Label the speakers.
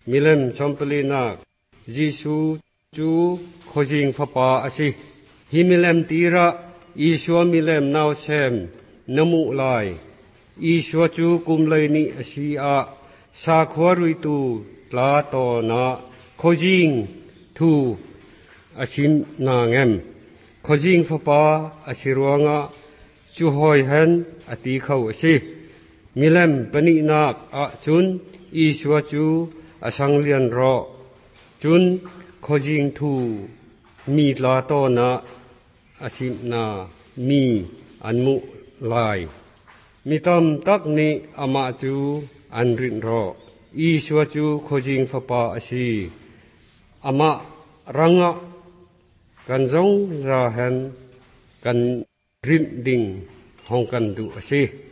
Speaker 1: มิเลมชมปลีนักยิสูจูโคจิงฟปาอสิฮิมิเลมตีระอีชัวมิเลมนาวเซมนมุไลอีชัวจูกุมเลยนิอสิอาสาขวารุยตูปลาโตนาโคจิงทูอสิมนางเอ็มโคจิงฟปาอสิรวงะจูหอยเห็นอติเขาอสิมิเลมปนินักอาจุนอีชัวจูอสังเลียนรอจุนโคจิงทูมีลาโตนาอาสิมนามีอันมุลายมีตำตักนี้อามาจูอันรินรออีชัวจูโคจิงฟปาอสีอามารังะกันจงจาเห็นกันรินดิงห้องกันดูอสี